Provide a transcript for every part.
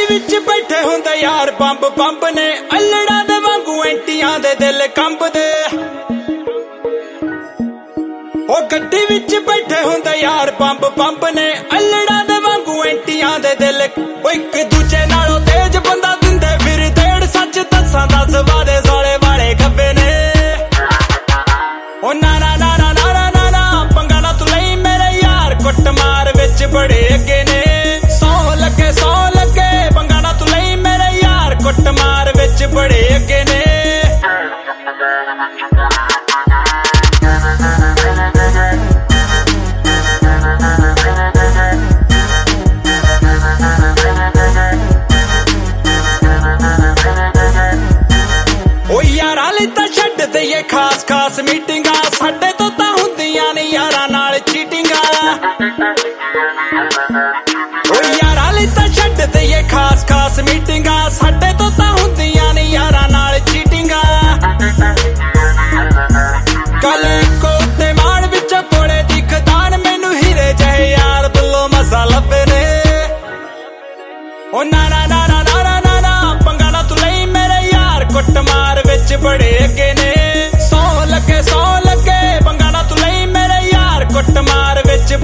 ਗੱਡੀ ਵਿੱਚ ਬੈਠੇ ਹੁੰਦੇ ਯਾਰ ਬੰਬ ਬੰਬ ਨੇ ਅਲੜਾਂ ਦੇ ਵਾਂਗੂ ਐਂਟੀਆਂ ਦੇ ਦਿਲ ਕੰਬਦੇ। ਉਹ ਗੱਡੀ ਵਿੱਚ ਬੈਠੇ ਹੁੰਦੇ ਯਾਰ ਬੰਬ ਬੰਬ ਨੇ ਅਲੜਾਂ ਦੇ ਵਾਂਗੂ ਐਂਟੀਆਂ ਦੇ ਦਿਲ। ਉਹ ਇੱਕ ਦੂਜੇ ਨਾਲੋਂ ਤੇਜ਼ ਬੰਦਾ ਦਿੰਦੇ ਫਿਰ ਦੇੜ ਸੱਚ ਦੱਸਾਂ 10 ਵਾਦੇ ਸਾਲੇ ਵਾਲੇ ਖੱਬੇ ਨੇ। ਉਹ ਨਾ ਨਾ ਨਾ ਨਾ ਨਾ ਨਾ ਨਾ ਪੰਗਾ ਨਾ ਤੂੰ ਲਈ ਮੇਰੇ ਯਾਰ ਕੁੱਟਮਾਰ ਵਿੱਚ ਬੜੇ ਅੱਗੇ ਨੇ। ਸੌ ਲੱਗੇ ਪੰਗਾ ਨਾ ਤੂੰ ਲਈ ਮੇਰੇ ਯਾਰ ਕੁੱਟਮਾਰ ਵਿੱਚ ਬੜੇ ਅੱਗੇ ਨੇ। ਉਹ ਯਾਰਾਂ ਲਈ ਤਾਂ ਛੱਡ ਦਈਏ ਖਾਸ ਖਾਸ ਮੀਟਿੰਗਾਂ ਸਾਡੇ ਤੋਂ ਤਾਂ ਹੁੰਦੀਆਂ ਨਹੀਂ ਯਾਰਾਂ ਨਾਲ ਚੀਟਿੰਗਾਂ। ਉਹ ਯਾਰਾਂ ਲਈ ਤਾਂ ਛੱਡ ਦਈਏ ਖਾਸ ਖਾਸ ਮੀਟਿੰਗਾਂ ਸਾਡੇ ਤੋਂ ਤਾਂ ਹੁੰਦੀਆਂ ਨਹੀਂ ਯਾਰਾਂ ਨਾਲ ਚੀਟਿੰਗਾਂ। ਕੱਲ ਇੱਕੋ ਤੇ ਮਾਣ ਵਿੱਚ ਕੋਲੇ ਦੀ ਖਦਾਨ ਮੈਨੂੰ ਹੀਰੇ ਜਿਹੇ ਯਾਰ ਦਿਲੋਂ ਮਸਾ ਲੱਭੇ ਨੇ। ਉਹ ਨਾ ਨਾ ਨਾ ਨਾ ਨਾ ਨਾ ਨਾ ਪੰਗਾ ਨਾ ਤੂੰ ਲਈ ਮੇਰੇ ਯਾਰ ਕੁੱਟਮਾਰ ਵਿੱਚ ਬੜੇ ਅੱਗੇ ਨੇ। ਸੌ ਲੱਗੇ ਪੰਗਾ ਨਾ ਤੂੰ ਲਈ ਮੇਰੇ ਯਾਰ ਕੁੱਟਮਾਰ ਵਿੱਚ।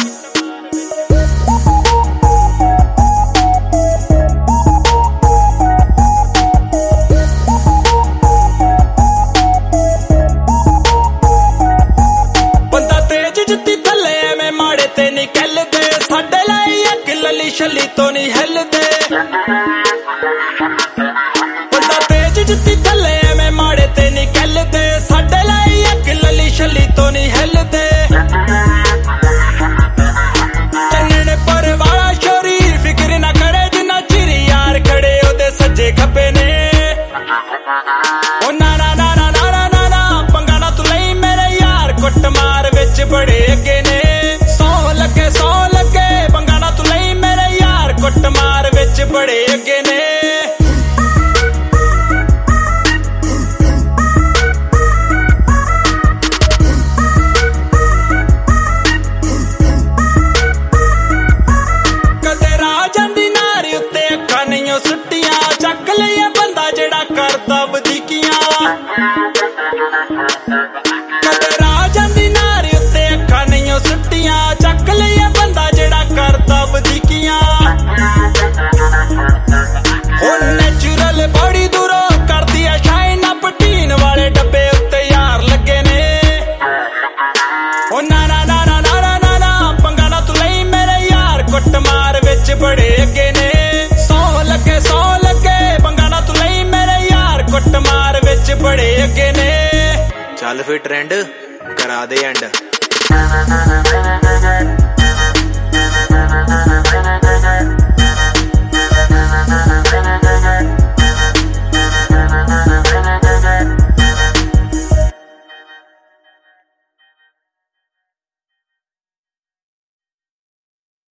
ਬੰਦਾ ਤੇਜ ਜੁੱਤੀ ਥੱਲੇ ਐਵੇਂ ਮਾੜੇ ਤੇ ਨਹੀਂ ਕੱਲਦੇ ਸਾਡੇ ਲਈ ਅੱਗ ਲੱਲੀ ਛੱਲੀ ਤੋਂ ਨਹੀਂ ਹਿੱਲਦੇ। ਬੰਦਾ ਤੇਜ ਜੁੱਤੀ ਥੱਲੇ ਐਵੇਂ ਮਾੜੇ ਤੇ ਨਹੀਂ ਕੱਲਦੇ ਸਾਡੇ ਲਈ ਅੱਗ ਲੱਲੀ ਛੱਲੀ ਤੋਂ ਨਹੀਂ ਹਿੱਲਦੇ। ਚੰਨਣੇ ਪਰ ਵਾਲਾ ਸ਼ਰੀਰ ਫਿਕਰ ਨਾ ਕਰੇ ਜਿੰਨਾ ਚਿਰ ਯਾਰ ਖੜੇ ਉਹਦੇ ਸੱਜੇ ਖੱਬੇ ਨੇ। ਉਹ ਨਾ ਨਾ ਨਾ ਨਾ ਨਾ ਨਾ ਨਾ ਪੰਗਾ ਨਾ ਤੂੰ ਲਈ ਮੇਰੇ ਯਾਰ ਕੁੱਟਮਾਰ ਵਿੱਚ ਬੜੇ ਅੱਗੇ ਨੇ। ਸੌ ਲੱਗੇ ਪੰਗਾ ਨਾ ਤੂੰ ਲਈ ਮੇਰੇ ਯਾਰ ਕੁੱਟਮਾਰ ਵਿੱਚ ਬੜੇ ਅੱਗੇ ਨੇ। ਕਦੇ ਰਾਹ ਜਾਂਦੀ ਨਾਰ ਉੱਤੇ ਅੱਖਾਂ ਨਹੀਂ ਸੁੱਟੀਆਂ ਚੱਕ ਲਈਏ ਬੰਦਾ ਜਿਹੜਾ ਕਰਦਾ ਵਧੀਕੀਆਂ। ਕਦੇ ਰਾਹ ਜਾਂਦੀ ਨਾਰ ਉੱਤੇ ਅੱਖਾਂ ਨਹੀਂ ਸੁੱਟੀਆਂ ਚੱਕ ਲਈਏ ਬੰਦਾ ਜਿਹੜਾ ਕਰਦਾ ਵਧੀਕੀਆਂ। ਉਹ ਨੈਚੁਰਲ ਬੜੀ ਦੂਰੋਂ ਕਰਦੀ ਆ ਸ਼ਾਈਨ ਅਪ ਟੀਨ ਵਾਲੇ ਡੱਬੇ ਉੱਤੇ ਯਾਰ ਲੱਗੇ ਨੇ। ਉਹ ਨਾ ਨਾ ਨਾ ਨਾ ਨਾ ਨਾ ਨਾ ਪੰਗਾ ਨਾ ਤੂੰ ਲਈ ਮੇਰੇ ਯਾਰ ਕੁੱਟਮਾਰ ਵਿੱਚ ਬੜੇ ਅੱਗੇ ਨੇ। ਸੌ ਲੱਗੇ ਪੰਗਾ ਨਾ ਤੂੰ ਲਈ ਮੇਰੇ ਯਾਰ ਕੁੱਟਮਾਰ ਵਿੱਚ ਬੜੇ ਅੱਗੇ ਨੇ। ਚੱਲ ਫਿਰ ਟ੍ਰੈਂਡ ਕਰਾ ਦੇ ਐਂਡ।